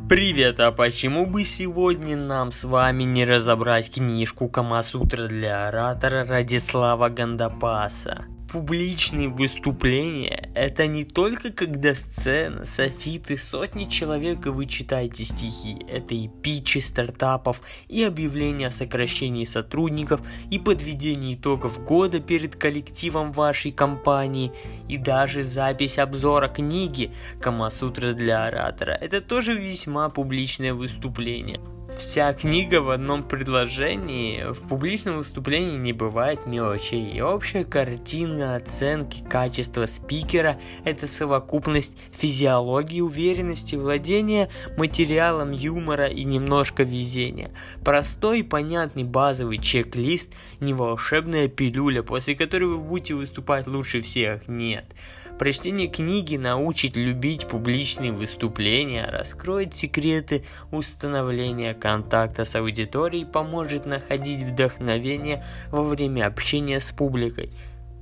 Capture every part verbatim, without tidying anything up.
Привет, а почему бы сегодня нам с вами не разобрать книжку Камасутра для оратора Радислава Гандапаса? Публичные выступления – это не только когда сцена, софиты, сотни человек и вы читаете стихи. Это и питчи стартапов, и объявления о сокращении сотрудников, и подведение итогов года перед коллективом вашей компании, и даже запись обзора книги Камасутра для оратора. Это тоже весьма публичное выступление. Вся книга в одном предложении. В публичном выступлении не бывает мелочей. И общая картина оценки качества спикера – это совокупность физиологии, уверенности, владения материалом, юмора и немножко везения. Простой и понятный базовый чек-лист, не волшебная пилюля, после которой вы будете выступать лучше всех. Нет. Прочтение книги научит любить публичные выступления, раскроет секреты установления контакта с аудиторией, поможет находить вдохновение во время общения с публикой.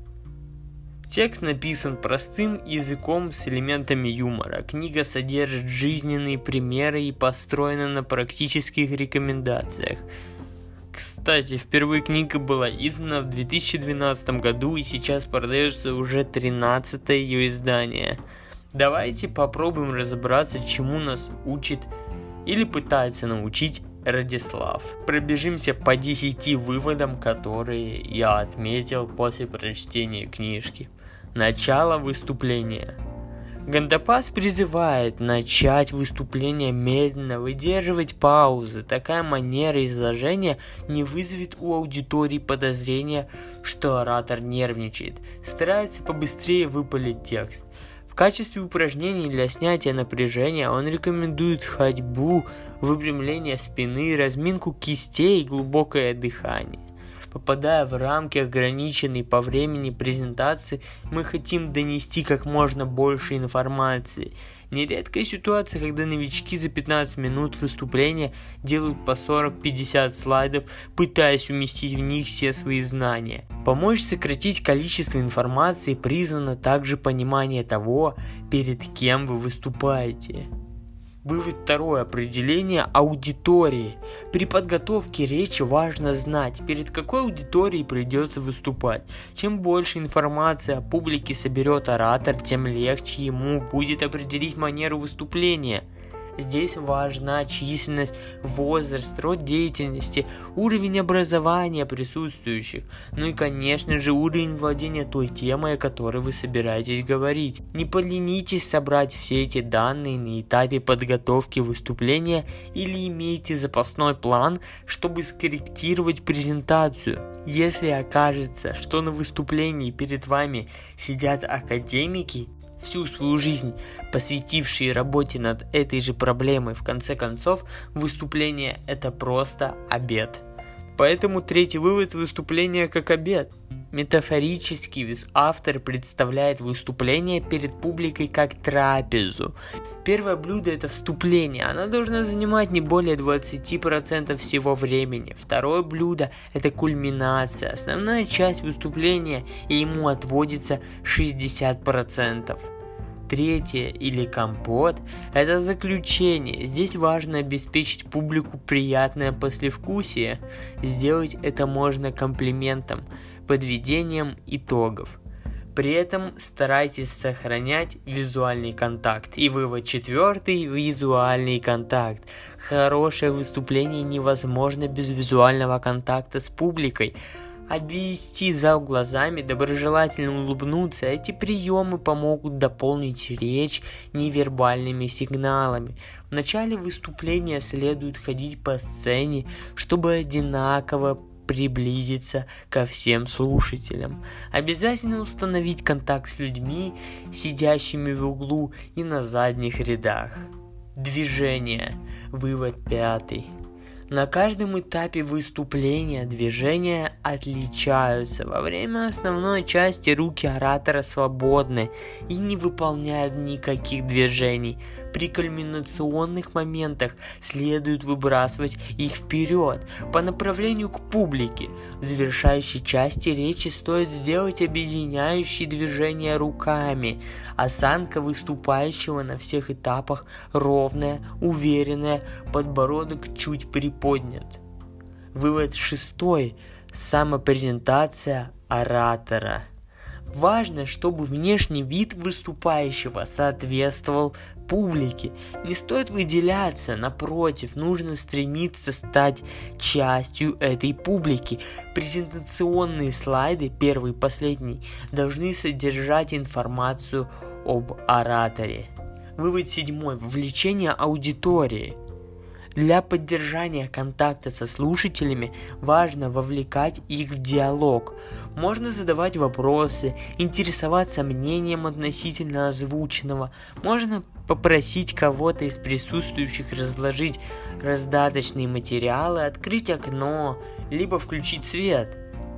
Текст написан простым языком с элементами юмора. Книга содержит жизненные примеры и построена на практических рекомендациях. Кстати, впервые книга была издана в две тысячи двенадцатом году и сейчас продается уже тринадцатое ее издание. Давайте попробуем разобраться, чему нас учит или пытается научить Радислав. Пробежимся по десяти выводам, которые я отметил после прочтения книжки. Начало выступления. Гандапас призывает начать выступление медленно, выдерживать паузы. Такая манера изложения не вызовет у аудитории подозрения, что оратор нервничает, старается побыстрее выпалить текст. В качестве упражнений для снятия напряжения он рекомендует ходьбу, выпрямление спины, разминку кистей и глубокое дыхание. Попадая в рамки ограниченной по времени презентации, мы хотим донести как можно больше информации. Нередкая ситуация, когда новички за пятнадцать минут выступления делают по сорок-пятьдесят слайдов, пытаясь уместить в них все свои знания. Помочь сократить количество информации призвано также понимание того, перед кем вы выступаете. Вывод второй. Определение аудитории. При подготовке речи важно знать, перед какой аудиторией придется выступать. Чем больше информации о публике соберет оратор, тем легче ему будет определить манеру выступления. Здесь важна численность, возраст, род деятельности, уровень образования присутствующих, ну и, конечно же, уровень владения той темой, о которой вы собираетесь говорить. Не поленитесь собрать все эти данные на этапе подготовки выступления или имейте запасной план, чтобы скорректировать презентацию. Если окажется, что на выступлении перед вами сидят академики, всю свою жизнь посвятившие работе над этой же проблемой, в конце концов, выступление – это просто обед. Поэтому третий вывод – выступление как обед. Метафорически автор представляет выступление перед публикой как трапезу. Первое блюдо – это вступление, оно должно занимать не более двадцать процентов всего времени. Второе блюдо – это кульминация, основная часть выступления, и ему отводится шестьдесят процентов. Третье, или компот, это заключение. Здесь важно обеспечить публику приятное послевкусие. Сделать это можно комплиментом, подведением итогов. При этом старайтесь сохранять визуальный контакт. И вывод четвертый – визуальный контакт. Хорошее выступление невозможно без визуального контакта с публикой. Обвести зал глазами, доброжелательно улыбнуться – эти приемы помогут дополнить речь невербальными сигналами. В начале выступления следует ходить по сцене, чтобы одинаково приблизиться ко всем слушателям. Обязательно установить контакт с людьми, сидящими в углу и на задних рядах. Движение. Вывод пятый. На каждом этапе выступления движения отличаются. Во время основной части руки оратора свободны и не выполняют никаких движений. При кульминационных моментах следует выбрасывать их вперед по направлению к публике. В завершающей части речи стоит сделать объединяющие движения руками. Осанка выступающего на всех этапах ровная, уверенная, подбородок чуть приподнят. Вывод шестой. Самопрезентация оратора. Важно, чтобы внешний вид выступающего соответствовал публике. Не стоит выделяться, напротив, нужно стремиться стать частью этой публики. Презентационные слайды, первый и последний, должны содержать информацию об ораторе. Вывод седьмой. Вовлечение аудитории. Для поддержания контакта со слушателями важно вовлекать их в диалог. Можно задавать вопросы, интересоваться мнением относительно озвученного. Можно попросить кого-то из присутствующих разложить раздаточные материалы, открыть окно, либо включить свет.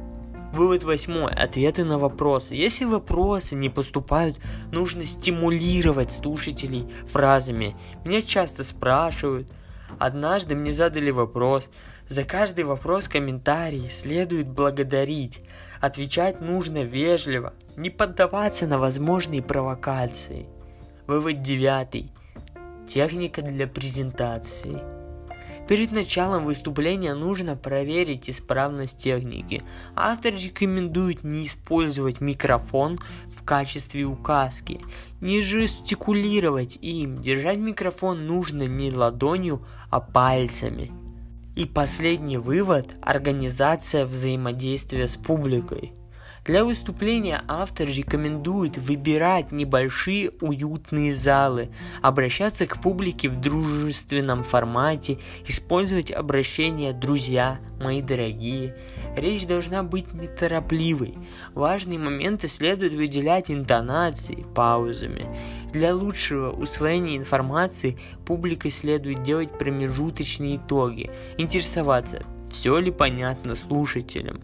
Вывод восьмой. Ответы на вопросы. Если вопросы не поступают, нужно стимулировать слушателей фразами. Меня часто спрашивают. Однажды мне задали вопрос. За каждый вопрос комментарий следует благодарить. Отвечать нужно вежливо, не поддаваться на возможные провокации. Вывод девятый. Техника для презентации. Перед началом выступления нужно проверить исправность техники. Автор рекомендует не использовать микрофон в качестве указки, не жестикулировать им. Держать микрофон нужно не ладонью, а пальцами. И последний вывод – организация взаимодействия с публикой. Для выступления автор рекомендует выбирать небольшие уютные залы, обращаться к публике в дружественном формате, использовать обращение «друзья», «мои дорогие». Речь должна быть неторопливой. Важные моменты следует выделять интонацией, паузами. Для лучшего усвоения информации публикой следует делать промежуточные итоги, интересоваться, все ли понятно слушателям.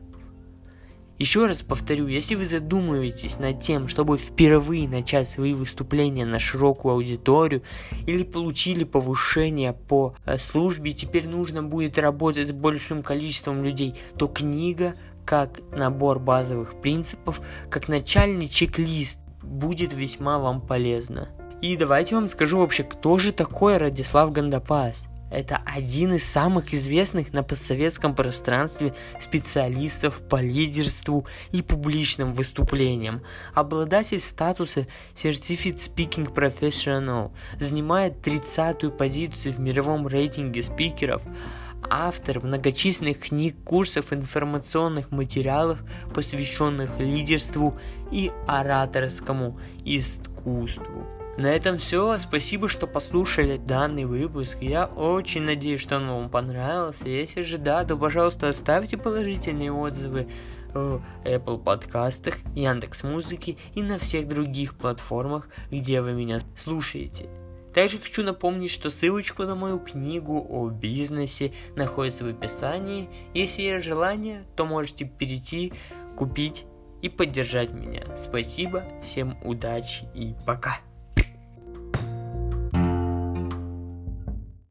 Еще раз повторю, если вы задумываетесь над тем, чтобы впервые начать свои выступления на широкую аудиторию или получили повышение по службе, теперь нужно будет работать с большим количеством людей, то книга, как набор базовых принципов, как начальный чек-лист, будет весьма вам полезна. И давайте вам скажу вообще, кто же такой Радислав Гандапас. Это один из самых известных на постсоветском пространстве специалистов по лидерству и публичным выступлениям. Обладатель статуса Certified Speaking Professional, занимает тридцатую позицию в мировом рейтинге спикеров. Автор многочисленных книг, курсов, информационных материалов, посвященных лидерству и ораторскому искусству. На этом все. Спасибо, что послушали данный выпуск. Я очень надеюсь, что он вам понравился. Если же да, то, пожалуйста, оставьте положительные отзывы в Apple подкастах, Яндекс.Музыке и на всех других платформах, где вы меня слушаете. Также хочу напомнить, что ссылочку на мою книгу о бизнесе находится в описании. Если есть желание, то можете перейти, купить и поддержать меня. Спасибо, всем удачи и пока!